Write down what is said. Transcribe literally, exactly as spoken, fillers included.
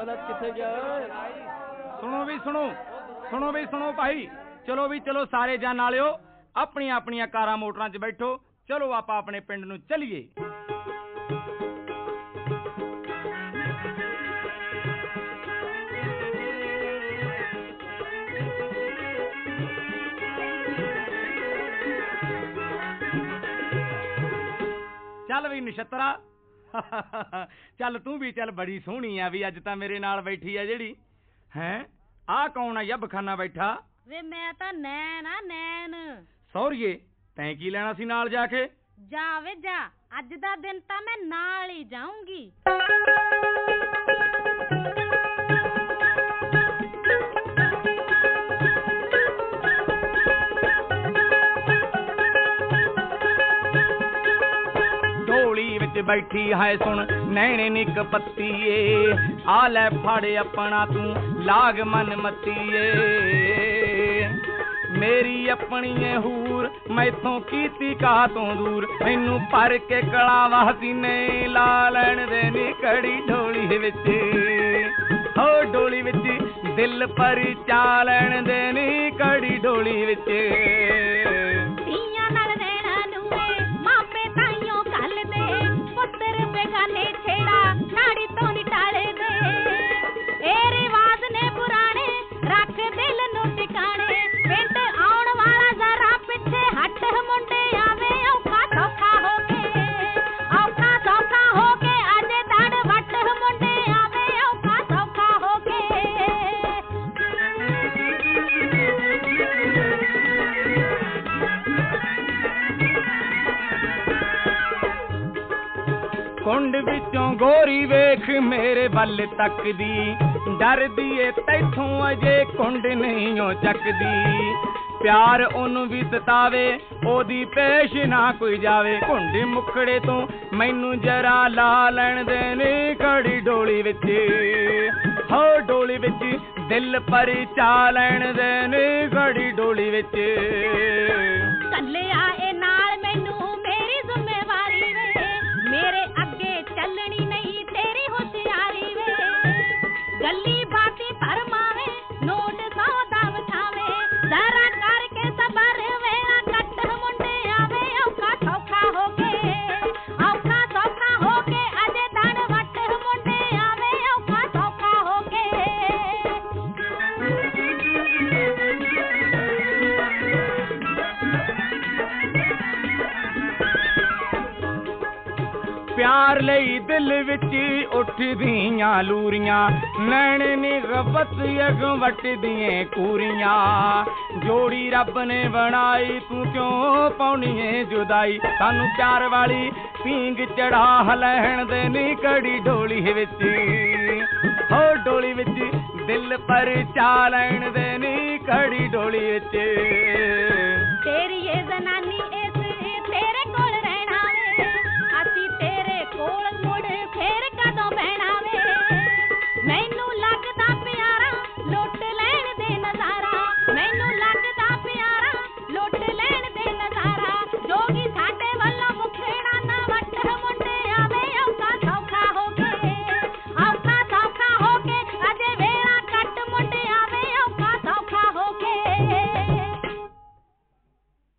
सुनो भी सुनो सुनो भी सुनो भाई, चलो भी चलो सारे जान वालिओ अपनी अपनी कारां मोटरां च बैठो, चलो आपां अपने पिंड नूं चलीए। चल भी नछत्रा चल तू भी चल, बड़ी सोहनी आ भी अज तां मेरे नाल बैठी है जेड़ी हैं। आ कौन है यबखाना बैठा? वे मैं तां नैन आ नैन। सौरिए तैं की लेना सी नाल जाके? जा वे जा, अज दा दिन तां मैं नाल ही जाऊंगी। बैठी है सुन नैने निक पत्तीए, आ ले फाड़े अपना तू लाग मन मतीए। मेरी अपनी हूर मैथों कीती का तो दूर, मैनू पर के कलावा सीने ला लैन दे नी कड़ी ढोली विच। हो डोली विच दिल पर चा लैन दे नी कड़ी डोली विच। कुंड विचों गोरी वेख मेरे बल तकदी, डर दिए तैथों अजे कुंड नहीं ओ चकदी। प्यार ओनू भी सतावे ओदी पेश ना कोई जावे, कुंड मुखड़े तो मैनू जरा ला लैन दे नी खड़ी डोली विच। हो डोली विच दिल पर चा लैन दे नी खड़ी डोली विच। कल्ले आए नाल मैनू मेरी जिम्मेवारी वे, मेरे अगे चलनी नहीं तेरी होशियारी वे। गली बाती फरमावे नोट सौदा विछावे, जरा करके सबर वेला कट मुंडे आवे। औखा सौखा होके औखा सौखा होके अजे धन वट मुंडे आवे। औखा सौखा होके प्यार लई दिल विच उठदियां लूरियां, नैन नी गबत अग वटदियां कूरियां। जोड़ी रब ने बनाई तू क्यों पाउनी है जुदाई, सानू प्यार वाली पींग चढ़ा लैन दे नी कड़ी डोली विच। हो डोली विच दिल पर चा लैन दे नी कड़ी डोली विच। तेरी ये जनानी ए